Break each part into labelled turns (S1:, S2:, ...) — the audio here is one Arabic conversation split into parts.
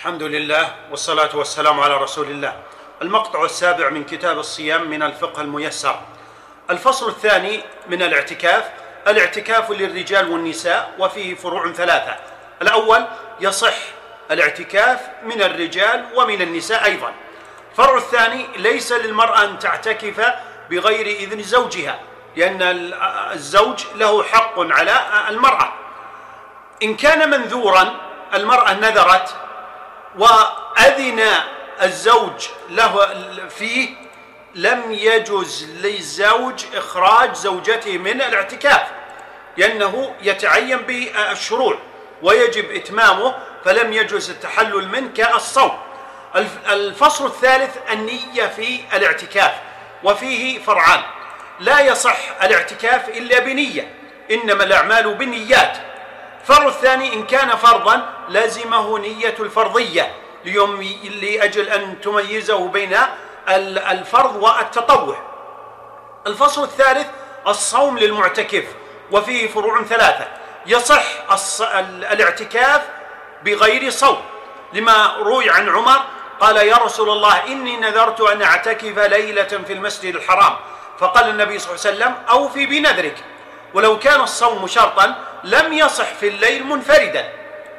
S1: الحمد لله والصلاة والسلام على رسول الله. المقطع السابع من كتاب الصيام من الفقه الميسر. الفصل الثاني من الاعتكاف للرجال والنساء، وفيه فروع ثلاثة. الأول: يصح الاعتكاف من الرجال ومن النساء أيضا. الفرع الثاني: ليس للمرأة أن تعتكف بغير إذن زوجها، لأن الزوج له حق على المرأة. إن كان منذورا، المرأة نذرت وأذن الزوج له فيه، لم يجوز للزوج إخراج زوجته من الاعتكاف، لأنه يتعين بالشروع ويجب إتمامه، فلم يجوز التحلل منه كالصوم. الفصل الثالث: النية في الاعتكاف، وفيه فرعان. لا يصح الاعتكاف إلا بنية، إنما الأعمال بالنيات. الفرع الثاني: إن كان فرضا لازمه نية الفرضية لأجل أن تميزه بين الفرض والتطوع. الفصل الثالث: الصوم للمعتكف، وفيه فروع ثلاثة. يصح الاعتكاف بغير صوم، لما روي عن عمر قال: يا رسول الله، إني نذرت أن أعتكف ليلة في المسجد الحرام، فقال النبي صلى الله عليه وسلم: أوفي بنذرك. ولو كان الصوم شرطا لم يصح في الليل منفردا.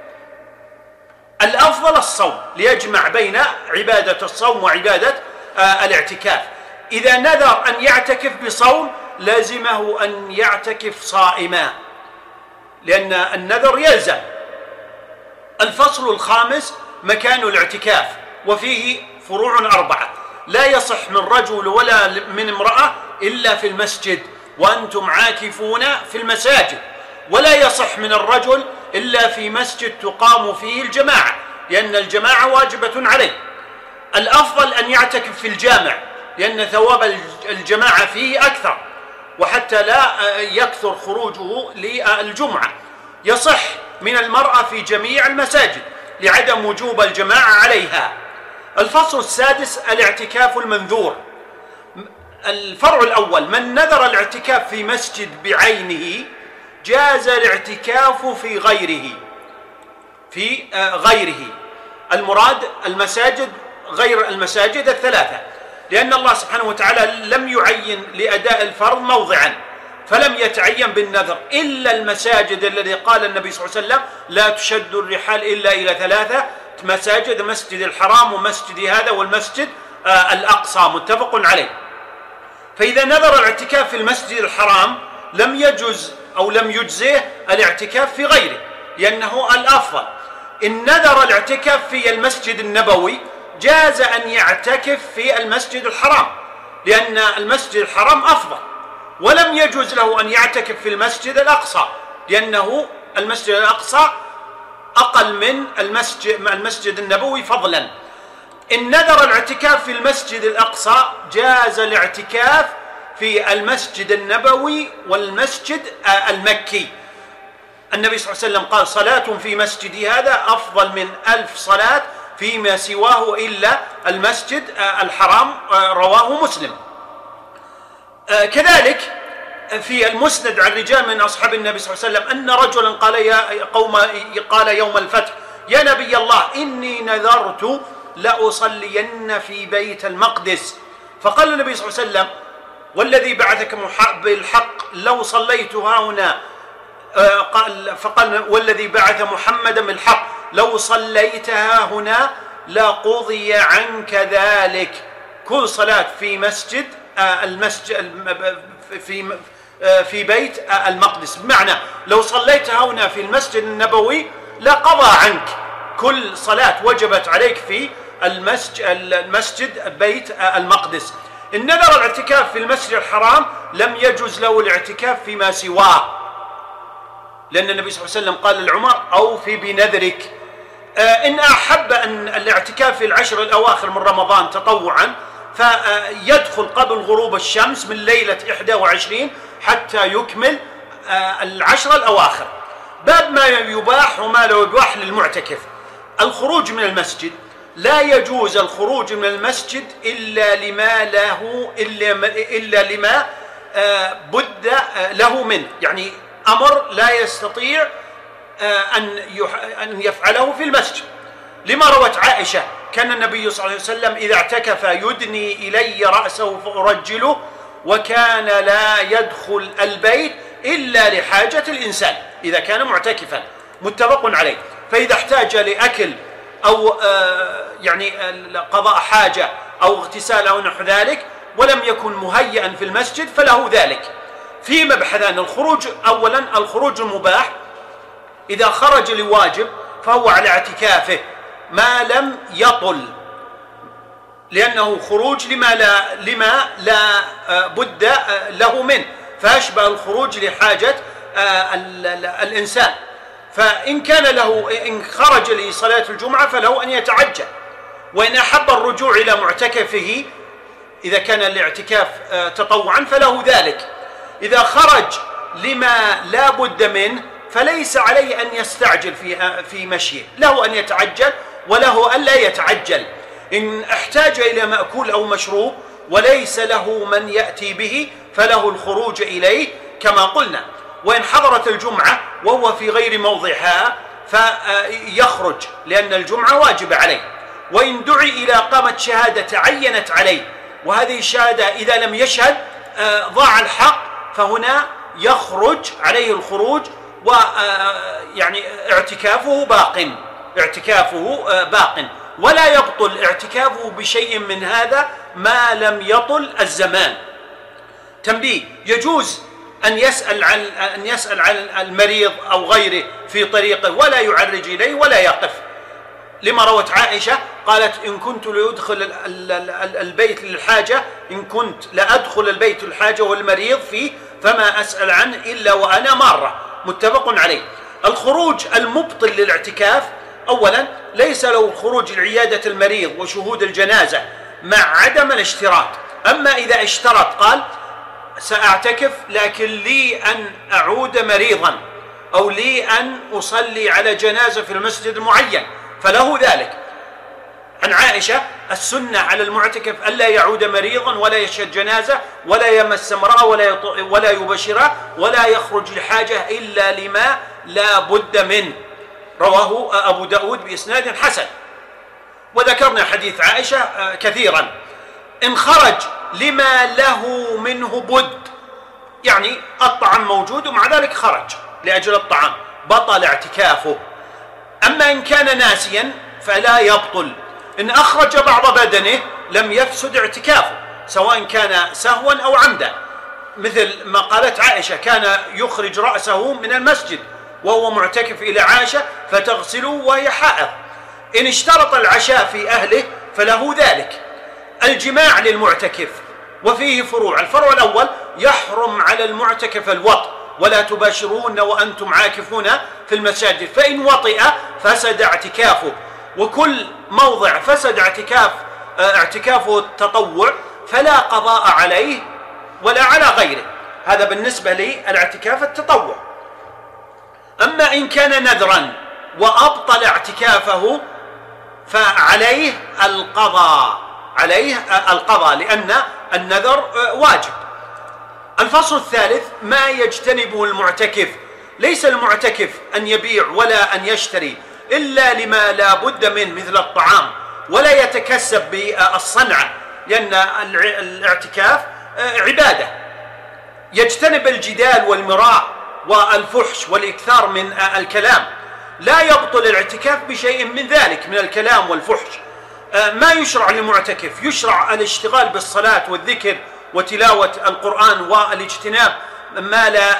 S1: الأفضل الصوم، ليجمع بين عبادة الصوم وعبادة الاعتكاف. إذا نذر أن يعتكف بصوم لازمه أن يعتكف صائما، لأن النذر يلزم. الفصل الخامس: مكان الاعتكاف، وفيه فروع أربعة. لا يصح من رجل ولا من امرأة إلا في المسجد، وأنتم عاكفون في المساجد. ولا يصح من الرجل إلا في مسجد تقام فيه الجماعة، لأن الجماعة واجبة عليه. الأفضل أن يعتكف في الجامع، لأن ثواب الجماعة فيه أكثر، وحتى لا يكثر خروجه للجمعة. يصح من المرأة في جميع المساجد لعدم وجوب الجماعة عليها. الفصل السادس: الاعتكاف المنذور. الفرع الأول: من نذر الاعتكاف في مسجد بعينه جاز الاعتكاف في غيره. المراد المساجد غير المساجد الثلاثة، لأن الله سبحانه وتعالى لم يعين لأداء الفرض موضعا، فلم يتعين بالنذر إلا المساجد الذي قال النبي صلى الله عليه وسلم: لا تشد الرحال إلا إلى ثلاثة مساجد: مسجد الحرام، ومسجد هذا، والمسجد الأقصى، متفق عليه. فإذا نذر الاعتكاف في المسجد الحرام لم يجوز أو لم يجزيه الاعتكاف في غيره، لأنه الأفضل. إن نذر الاعتكاف في المسجد النبوي جاز أن يعتكف في المسجد الحرام، لأن المسجد الحرام أفضل. ولم يجوز له أن يعتكف في المسجد الأقصى، لأنه المسجد الأقصى أقل من المسجد النبوي فضلا. إن نذر الاعتكاف في المسجد الأقصى جاز الاعتكاف في المسجد النبوي والمسجد المكي. النبي صلى الله عليه وسلم قال: صلاة في مسجدي هذا أفضل من 1000 صلاة فيما سواه إلا المسجد الحرام، رواه مسلم. كذلك في المسند عن رجال من أصحاب النبي صلى الله عليه وسلم أن رجلا قال يوم الفتح: يا نبي الله، إني نذرت لأصلين في بيت المقدس. فقال النبي صلى الله عليه وسلم: والذي بعثك بالحق لو صليت هنا، فقال: والذي بعث محمدا بالحق لو صليتها هنا لقضي عنك ذلك. كل صلاة في مسجد في بيت المقدس، بمعنى لو صليتها هنا في المسجد النبوي لقضى عنك كل صلاة وجبت عليك في المسجد بيت المقدس. إن نذر الاعتكاف في المسجد الحرام لم يجوز له الاعتكاف فيما سواه، لأن النبي صلى الله عليه وسلم قال لعمر: أوفي بنذرك. إن أحب أن الاعتكاف في العشر الأواخر من رمضان تطوعا، فيدخل قبل غروب الشمس من ليلة 21 حتى يكمل العشر الأواخر. باب ما يباح وما لا يباح للمعتكف. الخروج من المسجد: لا يجوز الخروج من المسجد إلا لما بد له منه، يعني أمر لا يستطيع أن يفعله في المسجد. لما روت عائشة كان النبي صلى الله عليه وسلم إذا اعتكف يدني إلي رأسه فأرجله، وكان لا يدخل البيت إلا لحاجة الإنسان إذا كان معتكفا، متفق عليه. فإذا احتاج لأكل أو يعني قضاء حاجة أو اغتسال أو نحو ذلك ولم يكن مهيئا في المسجد فله ذلك. في مبحثان: الخروج، أولا الخروج المباح إذا خرج لواجب فهو على اعتكافه ما لم يطل، لأنه خروج لما لا بد له منه، فأشبه الخروج لحاجة الإنسان. فإن كان له إن خرج لصلاة الجمعة فله أن يتعجل، وإن أحب الرجوع إلى معتكفه إذا كان الاعتكاف تطوعا فله ذلك. إذا خرج لما لا بد منه فليس عليه أن يستعجل في مشيه، له أن يتعجل وله أن لا يتعجل. إن احتاج إلى مأكول أو مشروب وليس له من يأتي به فله الخروج إليه كما قلنا. وإن حضرت الجمعة وهو في غير موضعها فيخرج لأن الجمعة واجب عليه. وإن دعي إلى قامة شهادة تعينت عليه، وهذه الشهادة إذا لم يشهد ضاع الحق، فهنا يخرج عليه الخروج، ويعني اعتكافه باق، ولا يبطل اعتكافه بشيء من هذا ما لم يطل الزمان. تنبيه: يجوز أن يسأل عن المريض أو غيره في طريقه ولا يعرج إليه ولا يقف، لما روت عائشة قالت: إن كنت لأدخل البيت للحاجة، إن كنت لأدخل البيت الحاجة والمريض فيه فما أسأل عنه إلا وأنا مارة، متفق عليه. الخروج المبطل للاعتكاف: أولا ليس له خروج لعيادة المريض وشهود الجنازة مع عدم الاشتراط. أما إذا اشترط قال: سأعتكف لكن لي أن أعود مريضا أو لي أن أصلي على جنازة في المسجد المعين فله ذلك. عن عائشة: السنة على المعتكف ألا يعود مريضا ولا يشهد جنازة ولا يمس امرأة ولا يبشرها ولا يخرج لحاجة إلا لما لا بد منه، رواه أبو داود بإسناد حسن. وذكرنا حديث عائشة كثيرا. إن خرج لما له منه بد، يعني الطعام موجود ومع ذلك خرج لأجل الطعام، بطل اعتكافه. أما إن كان ناسيا فلا يبطل. إن أخرج بعض بدنه لم يفسد اعتكافه سواء كان سهوا أو عمدا، مثل ما قالت عائشة: كان يخرج رأسه من المسجد وهو معتكف إلى عائشة فتغسله وهي حائض. إن اشترط العشاء في أهله فله ذلك. الجماع للمعتكف وفيه فروع: الفرع الأول: يحرم على المعتكف الوطء ولا تباشرون وأنتم عاكفون في المساجد، فإن وطئ فسد اعتكافه. وكل موضع فسد اعتكافه التطوع فلا قضاء عليه ولا على غيره. هذا بالنسبة للاعتكاف التطوع. أما إن كان نذرا وأبطل اعتكافه فعليه القضاء، لأن النذر واجب. الفصل الثالث: ما يجتنبه المعتكف. ليس المعتكف أن يبيع ولا أن يشتري إلا لما لا بد منه مثل الطعام، ولا يتكسب بالصنعة لأن الاعتكاف عبادة. يجتنب الجدال والمراء والفحش والإكثار من الكلام، لا يبطل الاعتكاف بشيء من ذلك من الكلام والفحش. ما يشرع للمعتكف: يشرع الاشتغال بالصلاة والذكر وتلاوة القرآن والاجتناب ما لا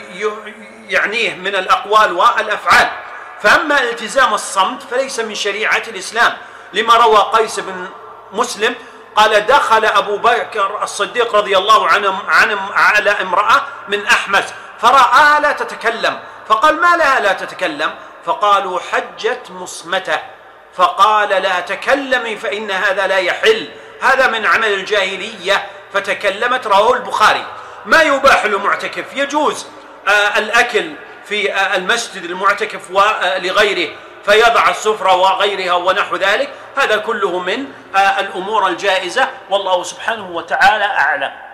S1: يعنيه من الأقوال والأفعال. فأما التزام الصمت فليس من شريعة الإسلام، لما روى قيس بن مسلم قال: دخل أبو بكر الصديق رضي الله عنه على امرأة من أحمس فرآها لا تتكلم، فقال: ما لها لا تتكلم؟ فقالوا: حجت مصمتة. فقال: لا تكلمي فإن هذا لا يحل، هذا من عمل الجاهلية، فتكلمت. رواه البخاري. ما يباح للمعتكف: يجوز الأكل في المسجد المعتكف ولغيره فيضع السفرة وغيرها ونحو ذلك، هذا كله من الأمور الجائزة، والله سبحانه وتعالى أعلم.